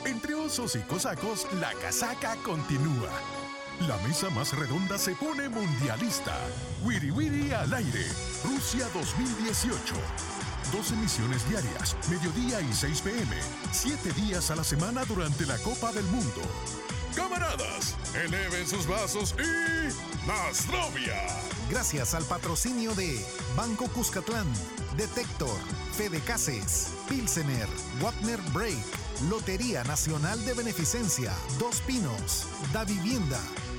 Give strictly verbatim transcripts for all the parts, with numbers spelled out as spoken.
Entre osos y cosacos, la casaca continúa. La mesa más redonda se pone mundialista. Wiri Wiri al aire. Rusia dos mil dieciocho. Dos emisiones diarias, mediodía y seis pe eme. Siete días a la semana durante la Copa del Mundo. Camaradas, eleven sus vasos y ¡Nasrovia! Gracias al patrocinio de Banco Cuscatlán, Detector, Fede Cases, Pilsener, Wapner Break, Lotería Nacional de Beneficencia, Dos Pinos, Da Vivienda.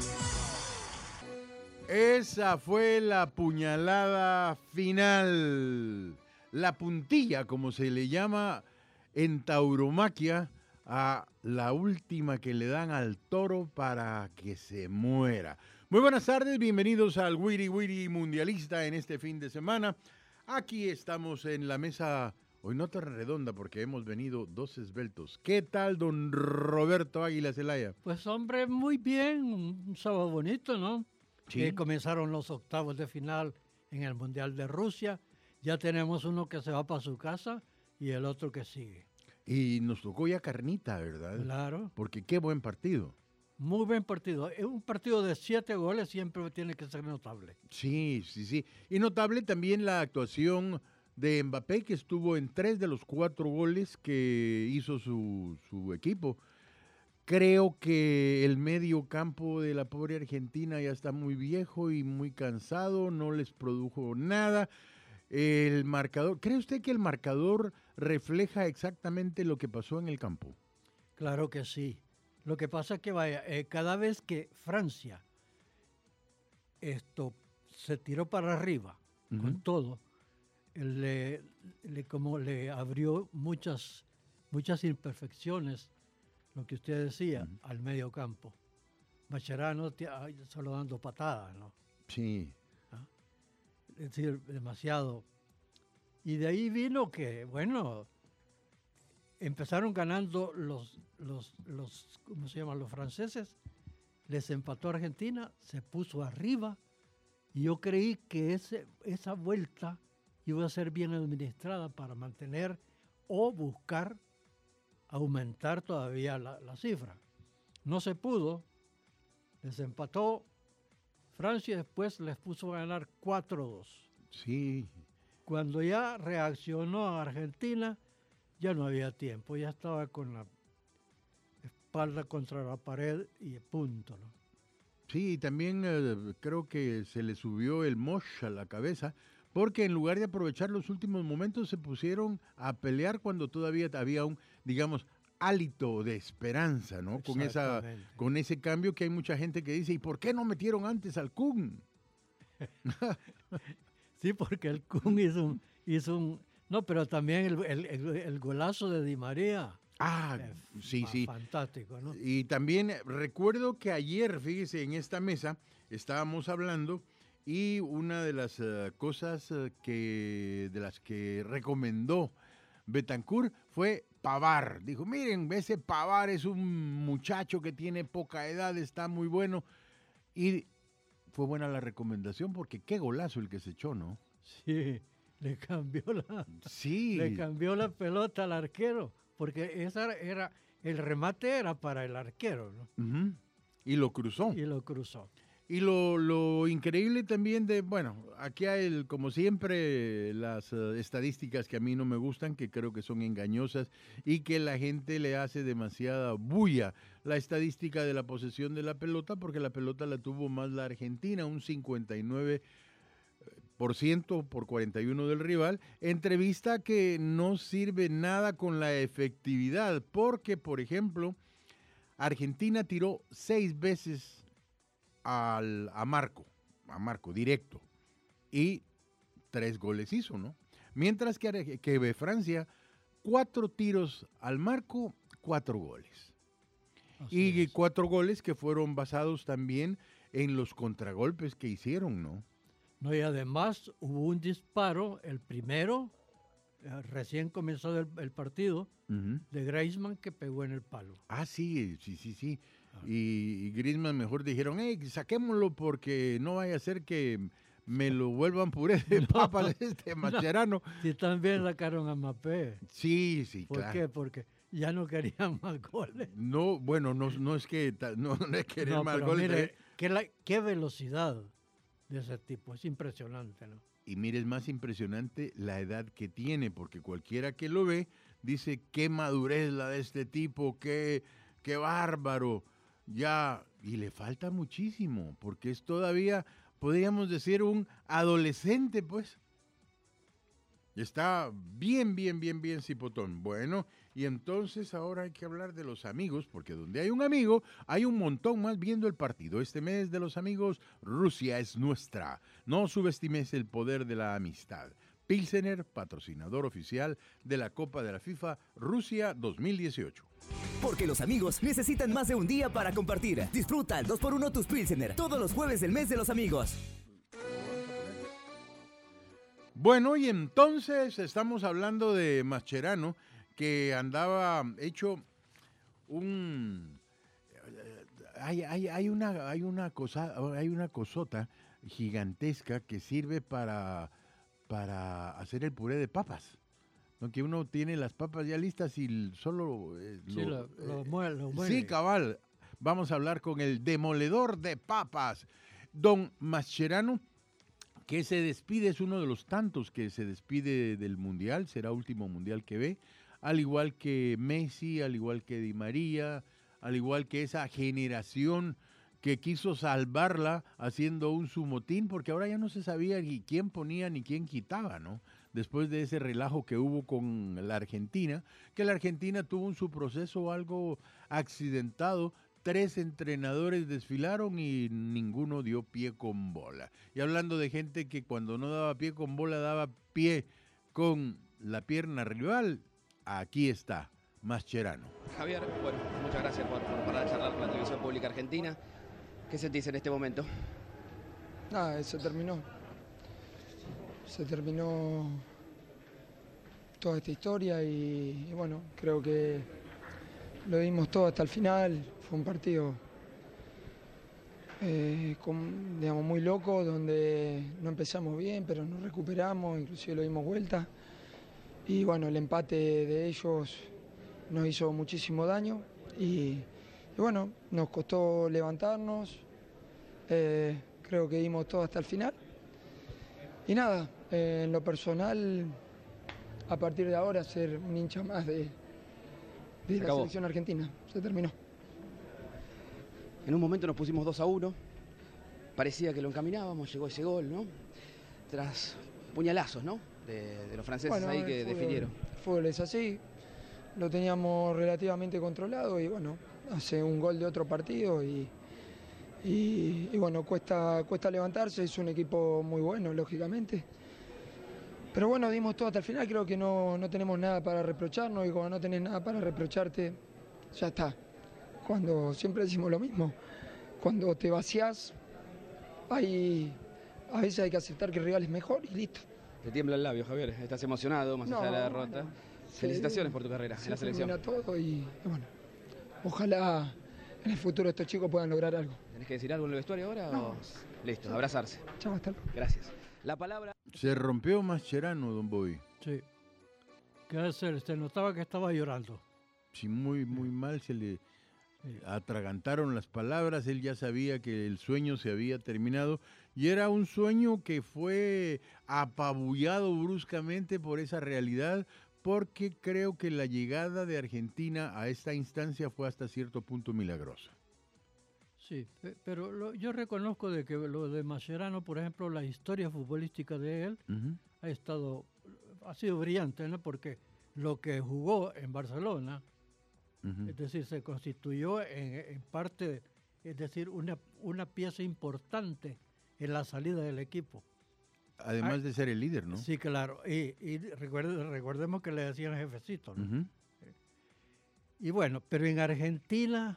Esa fue la puñalada final, la puntilla, como se le llama en tauromaquia, a la última que le dan al toro para que se muera. Muy buenas tardes, bienvenidos al Wiri Wiri Mundialista en este fin de semana. Aquí estamos en la mesa, hoy no tan redonda porque hemos venido dos esbeltos. ¿Qué tal, don Roberto Águila Zelaya? Pues hombre, muy bien, un sábado bonito, ¿no? Sí. Eh, comenzaron los octavos de final en el Mundial de Rusia. Ya tenemos uno que se va para su casa y el otro que sigue. Y nos tocó ya carnita, ¿verdad? Claro. Porque qué buen partido. Muy buen partido. Un partido de siete goles siempre tiene que ser notable. Sí, sí, sí. Y notable también la actuación de Mbappé, que estuvo en tres de los cuatro goles que hizo su, su equipo. Creo que el medio campo de la pobre Argentina ya está muy viejo y muy cansado, no les produjo nada. El marcador, ¿cree usted que el marcador refleja exactamente lo que pasó en el campo? Claro que sí. Lo que pasa es que vaya, eh, cada vez que Francia esto se tiró para arriba uh-huh. con todo, le, le como le abrió muchas muchas imperfecciones, lo que usted decía, uh-huh. al medio campo. Mascherano solo dando patadas, ¿no? Sí. ¿Ah? Es decir, demasiado. Y de ahí vino que, bueno, empezaron ganando los, los, los, ¿cómo se llaman? Los franceses. Les empató Argentina, se puso arriba. Y yo creí que ese, esa vuelta iba a ser bien administrada para mantener o buscar aumentar todavía la, la cifra. No se pudo, les empató Francia y después les puso a ganar cuatro dos. Sí. Cuando ya reaccionó a Argentina, ya no había tiempo, ya estaba con la espalda contra la pared y punto, ¿no? Sí, también eh, creo que se le subió el mosh a la cabeza, porque en lugar de aprovechar los últimos momentos se pusieron a pelear cuando todavía había un, digamos, hálito de esperanza, ¿no? Con esa, con ese cambio que hay mucha gente que dice, ¿y por qué no metieron antes al Kun? Sí, porque el Kun hizo un, hizo un, no, pero también el, el, el, el golazo de Di María. Ah, eh, sí, sí. Fantástico, ¿no? Y también recuerdo que ayer, fíjese, en esta mesa estábamos hablando y una de las uh, cosas uh, que de las que recomendó Betancur fue Pavard. Dijo, miren, ese Pavard es un muchacho que tiene poca edad, está muy bueno. Y fue buena la recomendación porque qué golazo el que se echó, ¿no? Sí, le cambió la, sí. le cambió la pelota al arquero, porque esa era, el remate era para el arquero, ¿no? Uh-huh. Y lo cruzó. Y lo cruzó. Y lo, lo increíble también de, bueno, aquí hay, el, como siempre, las uh, estadísticas que a mí no me gustan, que creo que son engañosas y que la gente le hace demasiada bulla. La estadística de la posesión de la pelota, porque la pelota la tuvo más la Argentina, un cincuenta y nueve por ciento por cuarenta y uno por ciento del rival. Entrevista que no sirve nada con la efectividad, porque, por ejemplo, Argentina tiró seis veces Al, a Marco, a Marco directo, y tres goles hizo, ¿no? Mientras que, que Francia, cuatro tiros al Marco, cuatro goles. Así y es. Cuatro goles que fueron basados también en los contragolpes que hicieron, ¿no? No, y además hubo un disparo, el primero, eh, recién comenzó el, el partido, uh-huh. de Griezmann que pegó en el palo. Ah, sí, sí, sí, sí. Y, y Griezmann mejor dijeron, hey, saquémoslo porque no vaya a ser que me lo vuelvan puré de no, papa de este Mascherano. No, sí, también sacaron a Mbappé. Sí, sí, ¿Por claro. qué? Porque ya no querían más goles. No, bueno, no, no es que ta- no, no es querer No, más pero goles. mire, eh, qué, la- qué velocidad de ese tipo, es impresionante, ¿no? Y mire, es más impresionante la edad que tiene, porque cualquiera que lo ve dice qué madurez la de este tipo, qué, qué bárbaro. Ya, y le falta muchísimo, porque es todavía, podríamos decir, un adolescente, pues. Está bien, bien, bien, bien cipotón. Bueno, y entonces ahora hay que hablar de los amigos, porque donde hay un amigo, hay un montón más viendo el partido. Este mes de los amigos, Rusia es nuestra. No subestimes el poder de la amistad. Pilsener, patrocinador oficial de la Copa de la FIFA Rusia dos mil dieciocho. Porque los amigos necesitan más de un día para compartir. Disfruta al dos por uno tus Pilsener todos los jueves del mes de los amigos. Bueno, y entonces estamos hablando de Mascherano, que andaba hecho un... Hay, hay, hay, una, hay, una cosa, hay una cosota gigantesca que sirve para, para hacer el puré de papas. ¿No? Que uno tiene las papas ya listas y solo... eh, Sí, lo, lo eh, muele, lo muele. Sí, cabal. Vamos a hablar con el demoledor de papas, don Mascherano, que se despide, es uno de los tantos que se despide del Mundial, será último Mundial que ve, al igual que Messi, al igual que Di María, al igual que esa generación que quiso salvarla haciendo un sumotín, porque ahora ya no se sabía ni quién ponía ni quién quitaba, ¿no? Después de ese relajo que hubo con la Argentina, que la Argentina tuvo en su proceso algo accidentado. Tres entrenadores desfilaron y ninguno dio pie con bola. Y hablando de gente que cuando no daba pie con bola, daba pie con la pierna rival, aquí está, Mascherano. Javier, bueno, muchas gracias por, por parar a charlar con la televisión pública argentina. ¿Qué sentís en este momento? Nada, se terminó. Se terminó toda esta historia y, y bueno, creo que lo dimos todo hasta el final. Fue un partido eh, con, digamos, muy loco, donde no empezamos bien, pero nos recuperamos, inclusive lo dimos vuelta. Y bueno, el empate de ellos nos hizo muchísimo daño y, y bueno, nos costó levantarnos. Eh, creo que dimos todo hasta el final. Y nada, eh, en lo personal, a partir de ahora, ser un hincha más de, de la acabó. selección argentina. Se terminó. En un momento nos pusimos dos a uno. Parecía que lo encaminábamos, llegó ese gol, ¿no? Tras puñalazos, ¿no? De, de los franceses Bueno, ahí el que fútbol- definieron. El fútbol es así. Lo teníamos relativamente controlado y bueno, hace un gol de otro partido y, y, y bueno, cuesta, cuesta levantarse. Es un equipo muy bueno, lógicamente. Pero bueno, dimos todo hasta el final. Creo que no, no tenemos nada para reprocharnos y cuando no tenés nada para reprocharte, ya está. Cuando siempre decimos lo mismo, cuando te vaciás, hay, a veces hay que aceptar que el rival es mejor y listo. Te tiembla el labio, Javier. Estás emocionado más allá de la derrota. bueno, Felicitaciones se- por tu carrera se en la selección. termina todo y, y bueno, ojalá en el futuro estos chicos puedan lograr algo. ¿Tenés que decir algo en el vestuario ahora? No. O... Listo, abrazarse. Chao, hasta luego. Gracias. La palabra... Se rompió Mascherano, don Bobby. Sí. Que se, se notaba que estaba llorando. Sí, muy, muy mal, se le atragantaron las palabras, él ya sabía que el sueño se había terminado y era un sueño que fue apabullado bruscamente por esa realidad, porque creo que la llegada de Argentina a esta instancia fue hasta cierto punto milagrosa. Sí, pe- pero lo- yo reconozco de que lo de Mascherano, por ejemplo, la historia futbolística de él Ujú. ha estado, ha sido brillante, ¿no? Porque lo que jugó en Barcelona, Ujú. es decir, se constituyó en, en parte, es decir, una, una pieza importante en la salida del equipo. Además de ser el líder, ¿no? Sí, claro. Y, y recuerde- recordemos que le decían jefecito, ¿no? Ujú. Y bueno, pero en Argentina,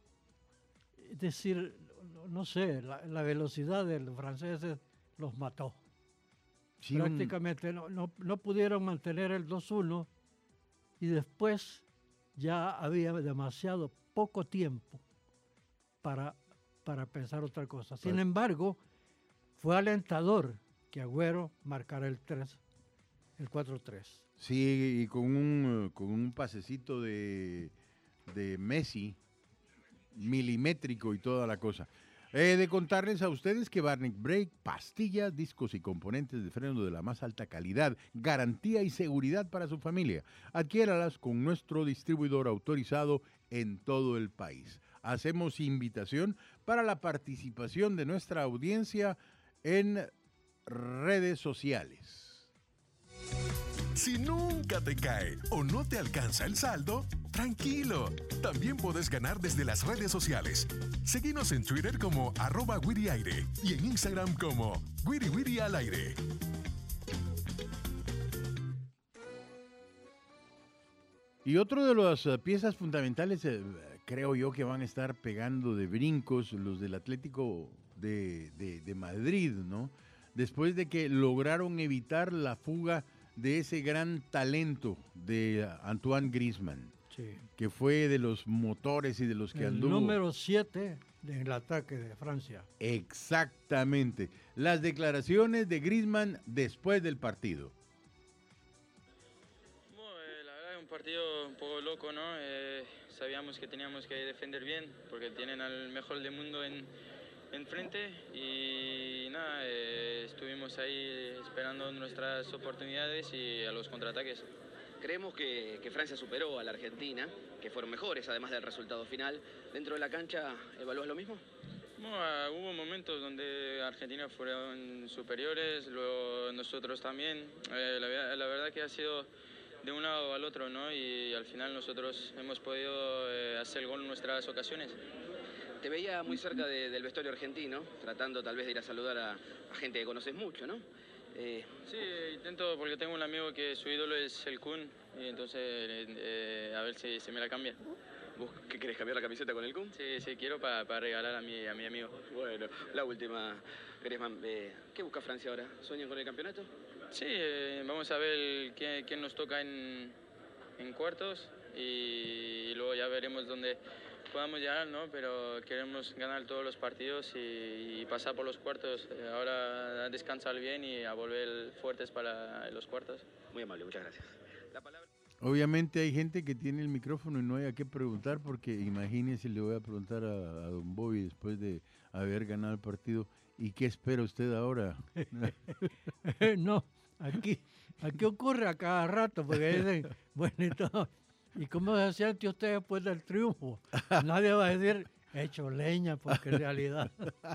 es decir, no, no sé, la, la velocidad de los franceses los mató. Sí, un- Prácticamente no, no, no pudieron mantener el dos uno y después ya había demasiado poco tiempo para, para pensar otra cosa. Sin Pues- embargo, fue alentador que Agüero marcara el tres el cuatro tres. Sí, y con un, con un pasecito de, de Messi, milimétrico y toda la cosa. He de contarles a ustedes que Barnick Brake, pastillas, discos y componentes de freno de la más alta calidad, garantía y seguridad para su familia. Adquiéralas con nuestro distribuidor autorizado en todo el país. Hacemos invitación para la participación de nuestra audiencia en redes sociales. Si nunca te cae o no te alcanza el saldo, tranquilo. También puedes ganar desde las redes sociales. Seguinos en Twitter como arroba Wiri Aire y en Instagram como Wiri Wiri al aire. Y otro de las uh, piezas fundamentales, eh, creo yo, que van a estar pegando de brincos los del Atlético de, de, de Madrid, ¿no? Después de que lograron evitar la fuga de ese gran talento de Antoine Griezmann, Sí. que fue de los motores y de los que El anduvo. número siete del ataque de Francia. Exactamente. Las declaraciones de Griezmann después del partido. Bueno, eh, la verdad es un partido un poco loco, ¿no? Eh, sabíamos que teníamos que defender bien porque tienen al mejor del mundo en enfrente y nada, eh, estuvimos ahí esperando nuestras oportunidades y a los contraataques. Creemos que, que Francia superó a la Argentina, que fueron mejores, además del resultado final. Dentro de la cancha, ¿evalúas lo mismo? Bueno, uh, hubo momentos donde Argentina fueron superiores, luego nosotros también. Eh, la, la verdad que ha sido de un lado al otro, ¿no? Y al final nosotros hemos podido eh, hacer el gol en nuestras ocasiones. Te veía muy cerca de, del vestuario argentino, tratando tal vez de ir a saludar a, a gente que conoces mucho, ¿no? Eh... Sí, intento porque tengo un amigo que su ídolo es el Kun y entonces eh, a ver si se me la cambia. ¿Vos qué querés, cambiar la camiseta con el Kun? Sí, sí, quiero para pa regalar a mi, a mi amigo. Bueno, la última, Griezmann, eh, ¿qué busca Francia ahora? ¿Sueñan con el campeonato? Sí, eh, vamos a ver quién, quién nos toca en, en cuartos y, y luego ya veremos dónde podamos llegar, ¿no? Pero queremos ganar todos los partidos y, y pasar por los cuartos. Ahora a descansar bien y a volver fuertes para los cuartos. Muy amable, muchas gracias. La palabra... Obviamente hay gente que tiene el micrófono y no hay a qué preguntar, porque imagínense, le voy a preguntar a, a don Bobby después de haber ganado el partido, ¿y qué espera usted ahora? No, aquí, aquí ocurre a cada rato, porque dicen, bueno, y todo. ¿Y cómo se siente usted después del triunfo? Nadie va a decir, hecho leña, porque en realidad...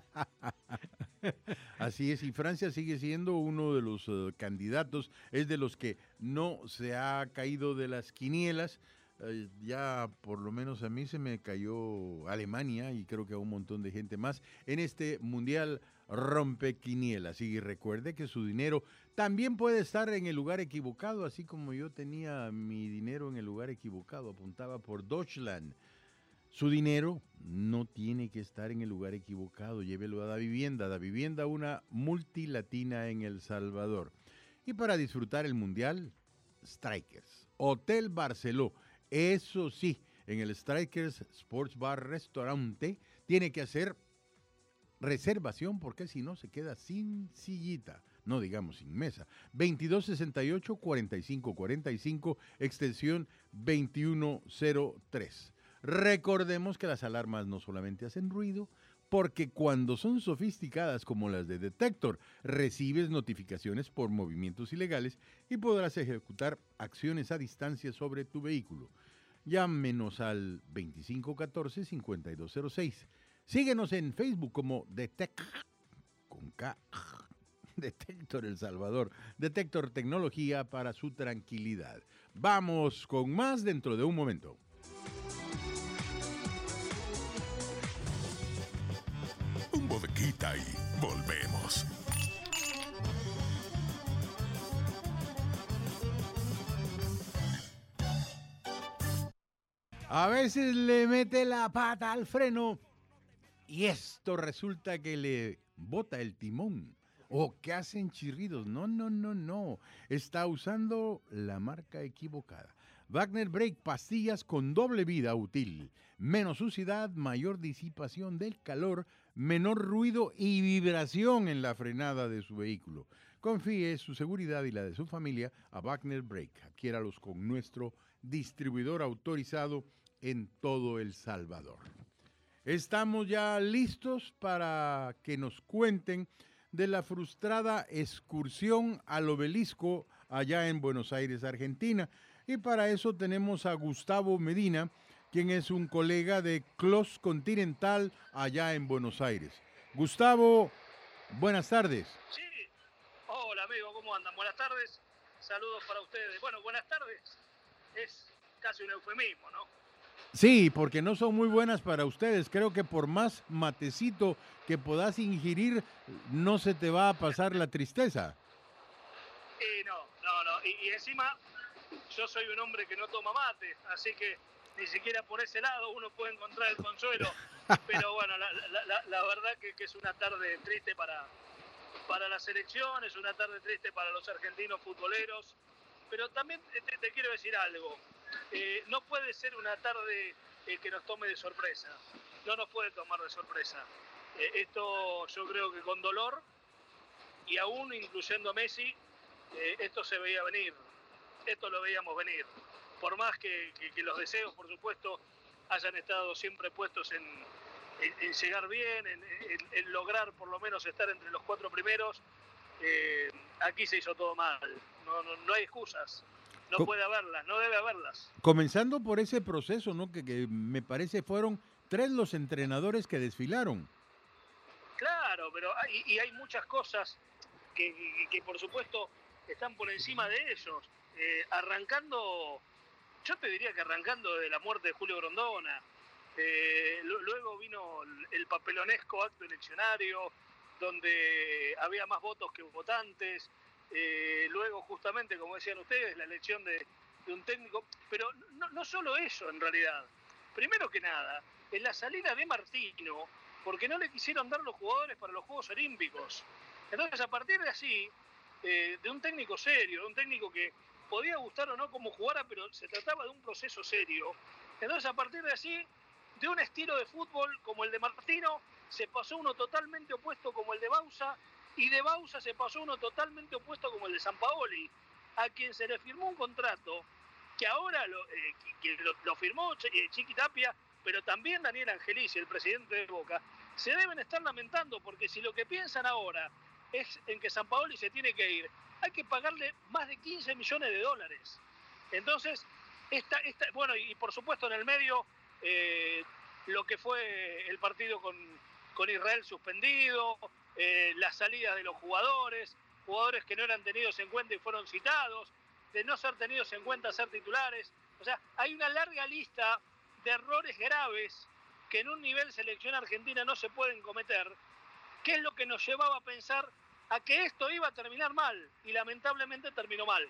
Así es, y Francia sigue siendo uno de los uh, candidatos, es de los que no se ha caído de las quinielas. Uh, ya por lo menos a mí se me cayó Alemania y creo que a un montón de gente más en este mundial rompequinielas. Y recuerde que su dinero también puede estar en el lugar equivocado, así como yo tenía mi dinero en el lugar equivocado, apuntaba por Deutschland. Su dinero no tiene que estar en el lugar equivocado, llévelo a Da Vivienda. Da Vivienda, una multilatina en El Salvador. Y para disfrutar el mundial, Strikers, Hotel Barceló. Eso sí, en el Strikers Sports Bar Restaurante tiene que hacer reservación porque si no se queda sin sillita, no digamos sin mesa. veintidós sesenta y ocho, cuarenta y cinco cuarenta y cinco, extensión veintiuno cero tres. Recordemos que las alarmas no solamente hacen ruido, porque cuando son sofisticadas como las de Detector, recibes notificaciones por movimientos ilegales y podrás ejecutar acciones a distancia sobre tu vehículo. Llámenos al veinticinco catorce, cincuenta y dos cero seis. Síguenos en Facebook como Detect, con K, Detector El Salvador, Detector Tecnología para su tranquilidad. Vamos con más dentro de un momento. Un bodequita y volvemos. A veces le mete la pata al freno y esto resulta que le bota el timón o que hacen chirridos. No, no, no, no. Está usando la marca equivocada. Wagner Brake, pastillas con doble vida útil. Menos suciedad, mayor disipación del calor, menor ruido y vibración en la frenada de su vehículo. Confíe su seguridad y la de su familia a Wagner Brake. Adquiéralos con nuestro distribuidor autorizado en todo El Salvador. Estamos ya listos para que nos cuenten de la frustrada excursión al obelisco allá en Buenos Aires, Argentina. Y para eso tenemos a Gustavo Medina, quien es un colega de Clos Continental allá en Buenos Aires. Gustavo, buenas tardes. Sí, hola amigo, ¿cómo andan? Buenas tardes, saludos para ustedes. Bueno, buenas tardes, es casi un eufemismo, ¿no? Sí, porque no son muy buenas para ustedes. Creo que por más matecito que puedas ingerir, no se te va a pasar la tristeza. Y no, no, no. Y, y encima, yo soy un hombre que no toma mate, así que ni siquiera por ese lado uno puede encontrar el consuelo. Pero bueno, la, la, la, la verdad que, que es una tarde triste para, para la selección, es una tarde triste para los argentinos futboleros. Pero también te, te quiero decir algo. Eh, no puede ser una tarde eh, que nos tome de sorpresa, no nos puede tomar de sorpresa. Eh, esto yo creo que con dolor, y aún incluyendo a Messi, eh, esto se veía venir, esto lo veíamos venir. Por más que, que, que los deseos, por supuesto, hayan estado siempre puestos en, en, en llegar bien, en, en, en lograr por lo menos estar entre los cuatro primeros, eh, aquí se hizo todo mal, no, no, no hay excusas. No puede haberlas, no debe haberlas. Comenzando por ese proceso, ¿no? Que, que me parece fueron tres los entrenadores que desfilaron. Claro, pero hay, y hay muchas cosas que, que, que por supuesto están por encima de ellos. Eh, arrancando, yo te diría que arrancando de la muerte de Julio Grondona. Eh, lo, luego vino el, el papelonesco acto eleccionario, donde había más votos que votantes. Eh, luego justamente, como decían ustedes, la elección de, de un técnico, pero no, no solo eso en realidad. Primero que nada, en la salida de Martino, porque no le quisieron dar los jugadores para los Juegos Olímpicos. Entonces, a partir de así, eh, de un técnico serio, de un técnico que podía gustar o no cómo jugara, pero se trataba de un proceso serio. Entonces, a partir de así, de un estilo de fútbol como el de Martino, se pasó uno totalmente opuesto como el de Bausa, y de Bausa se pasó uno totalmente opuesto como el de Sampaoli, a quien se le firmó un contrato que ahora lo, eh, que lo, lo firmó Chiqui Tapia, pero también Daniel Angelici, el presidente de Boca. Se deben estar lamentando, porque si lo que piensan ahora es en que Sampaoli se tiene que ir, hay que pagarle más de quince millones de dólares. Entonces, esta, esta, bueno, y por supuesto en el medio, eh, lo que fue el partido con, con Israel suspendido, Eh, las salidas de los jugadores, jugadores que no eran tenidos en cuenta y fueron citados, de no ser tenidos en cuenta ser titulares. O sea, hay una larga lista de errores graves que en un nivel selección argentina no se pueden cometer, que es lo que nos llevaba a pensar a que esto iba a terminar mal, y lamentablemente terminó mal.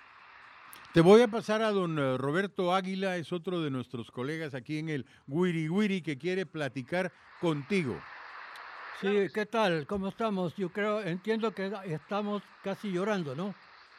Te voy a pasar a don Roberto Águila, es otro de nuestros colegas aquí en el Wiri Wiri que quiere platicar contigo. Sí, ¿qué tal? ¿Cómo estamos? Yo creo, entiendo que estamos casi llorando, ¿no?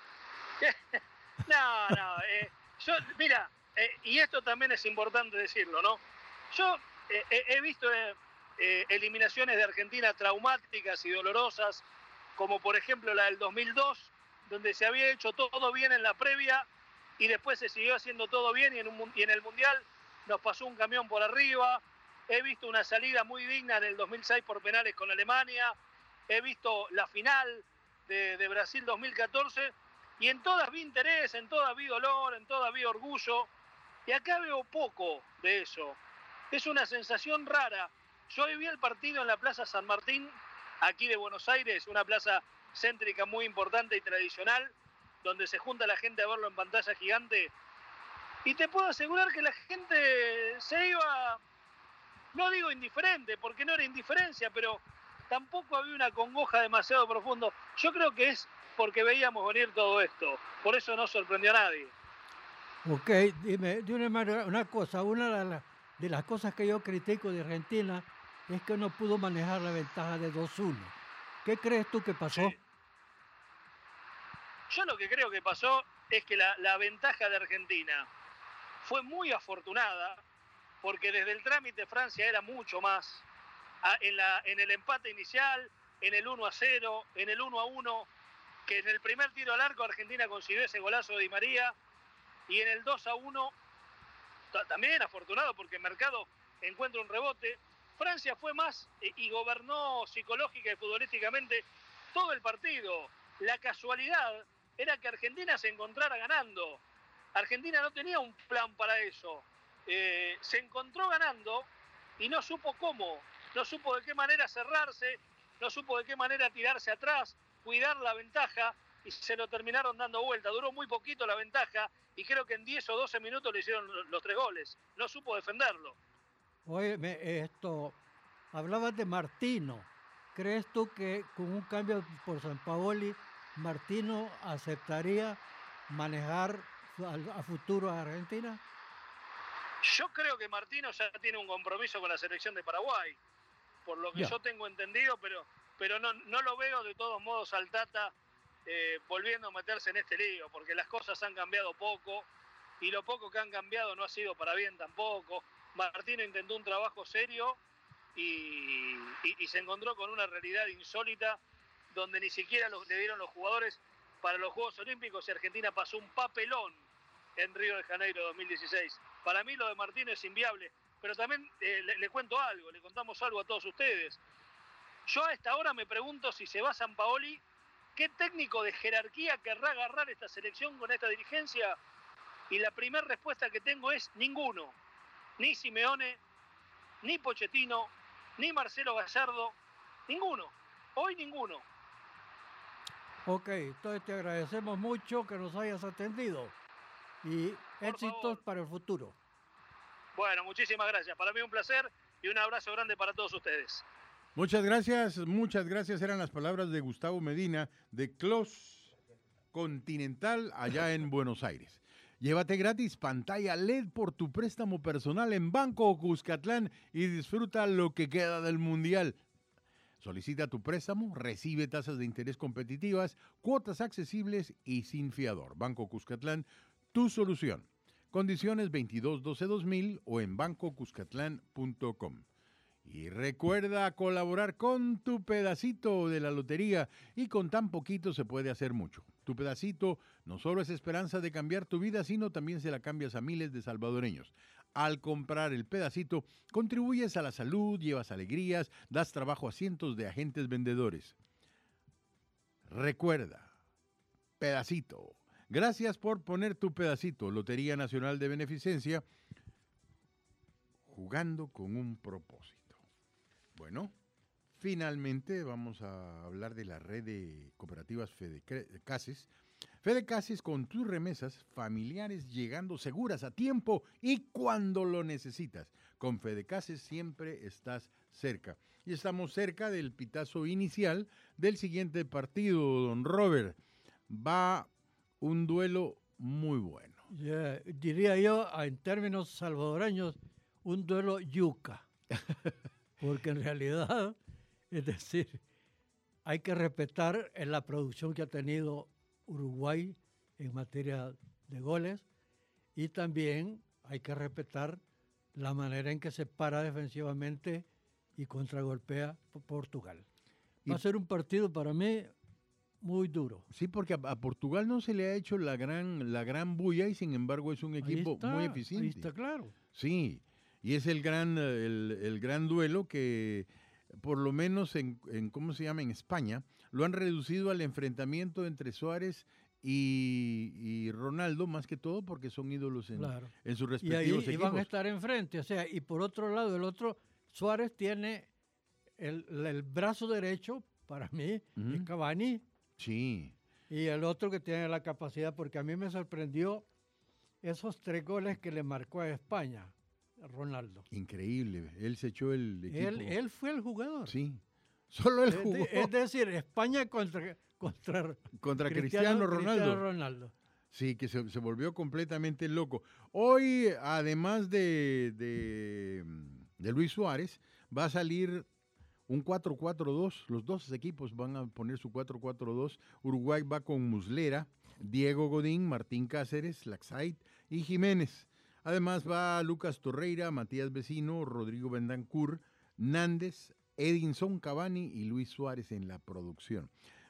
no, no. Eh, yo, mira, eh, y esto también es importante decirlo, ¿no? Yo eh, he visto eh, eh, eliminaciones de Argentina traumáticas y dolorosas, como por ejemplo la del dos mil dos, donde se había hecho todo bien en la previa y después se siguió haciendo todo bien, y en, un, y en el Mundial nos pasó un camión por arriba. He visto una salida muy digna en el dos mil seis por penales con Alemania. He visto la final de, de Brasil dos mil catorce. Y en todas vi interés, en todas vi dolor, en todas vi orgullo. Y acá veo poco de eso. Es una sensación rara. Yo hoy vi el partido en la Plaza San Martín, aquí de Buenos Aires, una plaza céntrica muy importante y tradicional, donde se junta la gente a verlo en pantalla gigante. Y te puedo asegurar que la gente se iba... No digo indiferente, porque no era indiferencia, pero tampoco había una congoja demasiado profundo. Yo creo que es porque veíamos venir todo esto. Por eso no sorprendió a nadie. Ok, dime, de una manera, una cosa. Una de, la, de las cosas que yo critico de Argentina es que no pudo manejar la ventaja de dos uno. ¿Qué crees tú que pasó? Sí. Yo lo que creo que pasó es que la, la ventaja de Argentina fue muy afortunada, porque desde el trámite Francia era mucho más. En, la, en el empate inicial, en el uno a cero, en el uno a uno, que en el primer tiro al arco Argentina consiguió ese golazo de Di María, y en el dos a uno, también afortunado porque Mercado encuentra un rebote. Francia fue más eh, y gobernó psicológica y futbolísticamente todo el partido. La casualidad era que Argentina se encontrara ganando. Argentina no tenía un plan para eso. Eh, se encontró ganando y no supo cómo, no supo de qué manera cerrarse, no supo de qué manera tirarse atrás, cuidar la ventaja, y se lo terminaron dando vuelta. Duró muy poquito la ventaja y creo que en diez o doce minutos le hicieron los tres goles. No supo defenderlo. Oye, esto, hablabas de Martino. ¿Crees tú que con un cambio por Sampaoli, Martino aceptaría manejar a, a futuro a Argentina? Yo creo que Martino ya tiene un compromiso con la selección de Paraguay, por lo que ya. yo tengo entendido, pero, pero no, no lo veo de todos modos al Tata eh, volviendo a meterse en este lío, porque las cosas han cambiado poco, y lo poco que han cambiado no ha sido para bien tampoco. Martino intentó un trabajo serio y, y, y se encontró con una realidad insólita, donde ni siquiera los, le dieron los jugadores para los Juegos Olímpicos, y Argentina pasó un papelón en Río de Janeiro dos mil dieciséis. Para mí lo de Martino es inviable, pero también eh, le, le cuento algo, le contamos algo a todos ustedes. Yo a esta hora me pregunto si se va Sampaoli, ¿qué técnico de jerarquía querrá agarrar esta selección con esta dirigencia? Y la primera respuesta que tengo es ninguno. Ni Simeone, ni Pochettino, ni Marcelo Gallardo, ninguno. Hoy ninguno. Ok, entonces te agradecemos mucho que nos hayas atendido y Por éxitos favor. para el futuro. Bueno, muchísimas gracias. Para mí un placer y un abrazo grande para todos ustedes. Muchas gracias, muchas gracias. Eran las palabras de Gustavo Medina de Clos Continental allá en Buenos Aires. Llévate gratis pantalla L E D por tu préstamo personal en Banco Cuscatlán y disfruta lo que queda del Mundial. Solicita tu préstamo, recibe tasas de interés competitivas, cuotas accesibles y sin fiador. Banco Cuscatlán, tu solución. Condiciones veintidós doce dos mil o en banco cuscatlán punto com. Y recuerda colaborar con Tu Pedacito de la lotería, y con tan poquito se puede hacer mucho. Tu Pedacito no solo es esperanza de cambiar tu vida, sino también se la cambias a miles de salvadoreños. Al comprar el pedacito, contribuyes a la salud, llevas alegrías, das trabajo a cientos de agentes vendedores. Recuerda, Pedacito. Gracias por poner tu pedacito. Lotería Nacional de Beneficencia, jugando con un propósito. Bueno, finalmente vamos a hablar de la red de cooperativas Fedecases. Fedecases, con tus remesas familiares llegando seguras a tiempo y cuando lo necesitas. Con Fedecases siempre estás cerca. Y estamos cerca del pitazo inicial del siguiente partido, don Robert. Va un duelo muy bueno. Yeah, diría yo, en términos salvadoreños, un duelo yuca. Porque en realidad, es decir, hay que respetar en la producción que ha tenido Uruguay en materia de goles, y también hay que respetar la manera en que se para defensivamente y contragolpea Portugal. Va Y, a ser un partido para mí muy duro. Sí, porque a, a Portugal no se le ha hecho la gran, la gran bulla, y sin embargo es un equipo está, muy eficiente. Ahí está claro. Sí, y es el gran, el, el gran duelo que, por lo menos en, en, ¿cómo se llama?, en España, lo han reducido al enfrentamiento entre Suárez y, y Ronaldo, más que todo porque son ídolos en, Claro. en sus Y respectivos ahí equipos. y van a estar enfrente. O sea, y por otro lado, el otro, Suárez tiene el, el brazo derecho, para mí, Ujú. es Cavani, Sí, y el otro que tiene la capacidad, porque a mí me sorprendió esos tres goles que le marcó a España, Ronaldo. increíble. Él se echó el equipo. Él, él fue el jugador. Sí, solo él Es, jugó de- es decir, España contra, contra, contra Cristiano, Ronaldo. Cristiano Ronaldo. Sí, que se, se volvió completamente loco. Hoy, además de, de, de Luis Suárez, va a salir un cuatro cuatro dos. Los dos equipos van a poner su cuatro cuatro dos. Uruguay va con Muslera, Diego Godín, Martín Cáceres, Laxait y Jiménez. Además va Lucas Torreira, Matías Vecino, Rodrigo Bendancur, Nández, Edinson Cavani y Luis Suárez en la producción.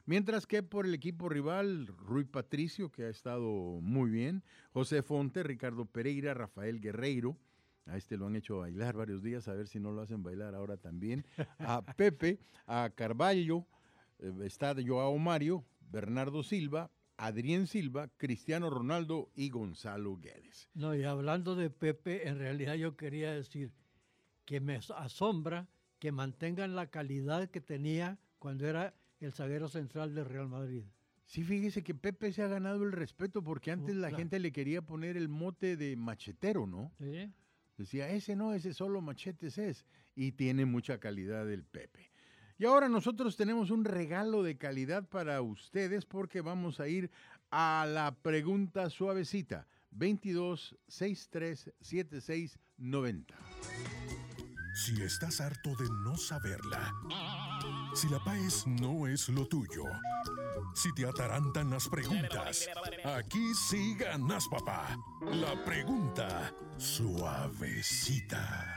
Mientras que por el equipo rival, Rui Patricio, que ha estado muy bien, José Fonte, Ricardo Pereira, Rafael Guerreiro, a este lo han hecho bailar varios días, a ver si no lo hacen bailar ahora también, a Pepe, a Carvalho, eh, está Joao Mario, Bernardo Silva, Adrián Silva, Cristiano Ronaldo y Gonzalo Guedes. No, y hablando de Pepe, en realidad yo quería decir que me asombra que mantengan la calidad que tenía cuando era el zaguero central del Real Madrid. Sí, fíjese que Pepe se ha ganado el respeto porque antes uh, la claro. gente le quería poner el mote de machetero, ¿no? Sí. Decía, ese no, ese solo machetes es. Y tiene mucha calidad el Pepe. Y ahora nosotros tenemos un regalo de calidad para ustedes porque vamos a ir a la pregunta suavecita. veintidós, sesenta y tres, setenta y seis, noventa. Si estás harto de no saberla, si la paz no es lo tuyo, si te atarantan las preguntas, aquí sí ganas, papá. La pregunta suavecita.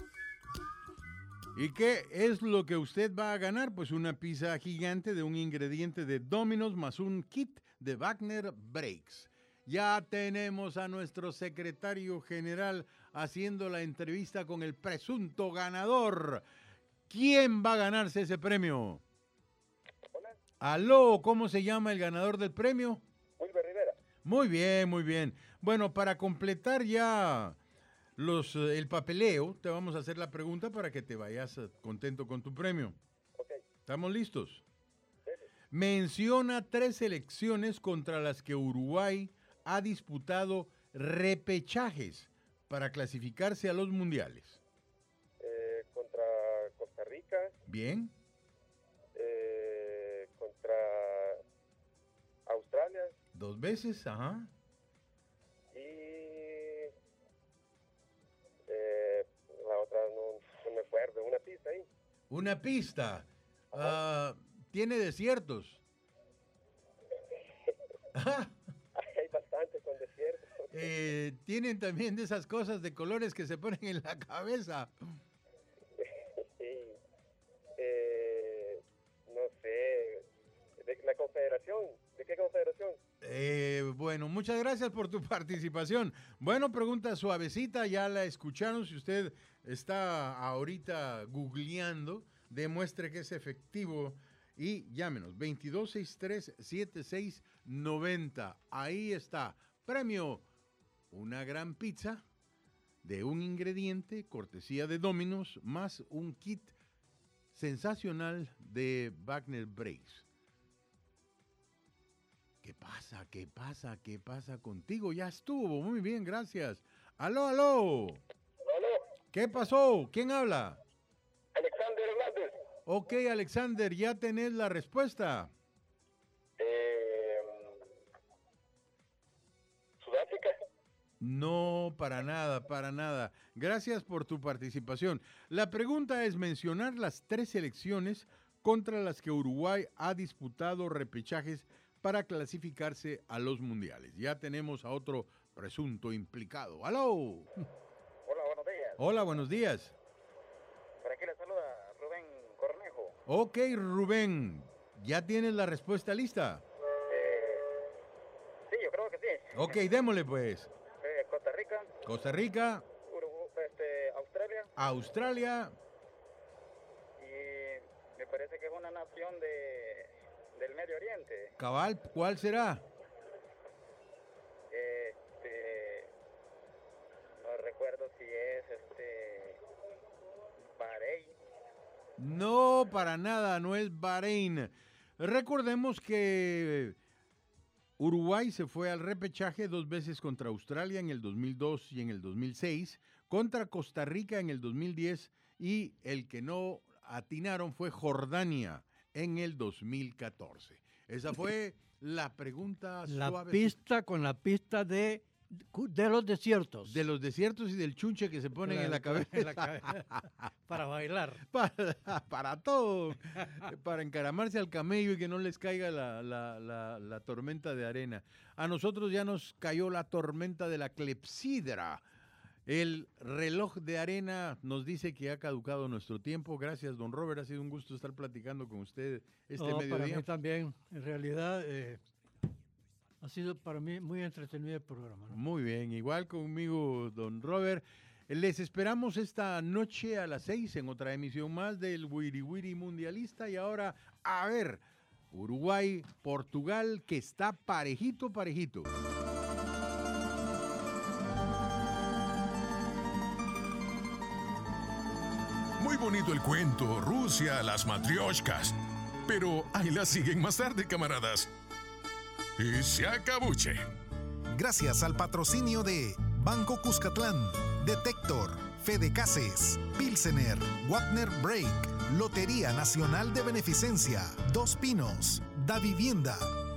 ¿Y qué es lo que usted va a ganar? Pues una pizza gigante de un ingrediente de Domino's más un kit de Wagner Breaks. Ya tenemos a nuestro secretario general haciendo la entrevista con el presunto ganador. ¿Quién va a ganarse ese premio? Hola. Aló, ¿cómo se llama el ganador del premio? Wilber Rivera. Muy bien, muy bien. Bueno, para completar ya los, el papeleo, te vamos a hacer la pregunta para que te vayas contento con tu premio. Ok. ¿Estamos listos? Sí. Menciona tres selecciones contra las que Uruguay ha disputado repechajes para clasificarse a los mundiales. Eh, contra Costa Rica. Bien. Eh, contra Australia. Dos veces, ajá. Y eh, la otra no, no me acuerdo. Una pista ahí. Una pista. Uh, tiene desiertos. Hay bastantes con desiertos. Eh, tienen también de esas cosas de colores que se ponen en la cabeza. Sí. Eh, no sé. ¿De la confederación? ¿De qué confederación? Eh, bueno, muchas gracias por tu participación. Bueno, pregunta suavecita, ya la escucharon. Si usted está ahorita googleando, demuestre que es efectivo y llámenos veintidós, sesenta y tres, setenta y seis, noventa. Ahí está. Premio, una gran pizza de un ingrediente, cortesía de Domino's, más un kit sensacional de Wagner Breaks. ¿Qué pasa? ¿Qué pasa? ¿Qué pasa contigo? Ya estuvo. Muy bien, gracias. Aló, aló. Aló. ¿Qué pasó? ¿Quién habla? Alexander Hernández. Ok, Alexander, ¿ya tenés la respuesta? Eh, ¿Sudáfrica? No, para nada, para nada. Gracias por tu participación. La pregunta es mencionar las tres selecciones contra las que Uruguay ha disputado repechajes para clasificarse a los mundiales. Ya tenemos a otro presunto implicado. ¡Aló! Hola, buenos días. Hola, buenos días. Por aquí le saluda Rubén Cornejo. Ok, Rubén, ¿ya tienes la respuesta lista? Eh, sí, yo creo que sí. Ok, démosle pues. Eh, Costa Rica. Costa Rica. Urugu este, Australia. Australia. Y me parece que es una nación de, del Medio Oriente. Cabal, ¿cuál será? Este, no recuerdo si es este Bahrein. No, para nada, no es Bahrein. Recordemos que Uruguay se fue al repechaje dos veces contra Australia en el dos mil dos y en el dos mil seis, contra Costa Rica en el dos mil diez y el que no atinaron fue Jordania en el dos mil catorce. Esa fue la pregunta la suave. pista con la pista de, de los desiertos. De los desiertos y del chunche que se ponen Claro, en la cabeza. en la cabeza. Para bailar. Para, para todo. Para encaramarse al camello y que no les caiga la, la, la, la tormenta de arena. A nosotros ya nos cayó la tormenta de la clepsidra. El reloj de arena nos dice que ha caducado nuestro tiempo. Gracias, don Robert. Ha sido un gusto estar platicando con usted este no, mediodía. Para mí también. En realidad, eh, ha sido para mí muy entretenido el programa, ¿no? Muy bien. Igual conmigo, don Robert. Les esperamos esta noche a las seis en otra emisión más del Wiri Wiri Mundialista. Y ahora, a ver, Uruguay, Portugal, que está parejito, parejito. Muy bonito el cuento, Rusia, las matrioshkas. Pero ahí la siguen más tarde, camaradas. Y se acabuche. Gracias al patrocinio de Banco Cuscatlán, Detector, Fedecases, Pilsener, Wagner Break, Lotería Nacional de Beneficencia, Dos Pinos, Da Vivienda,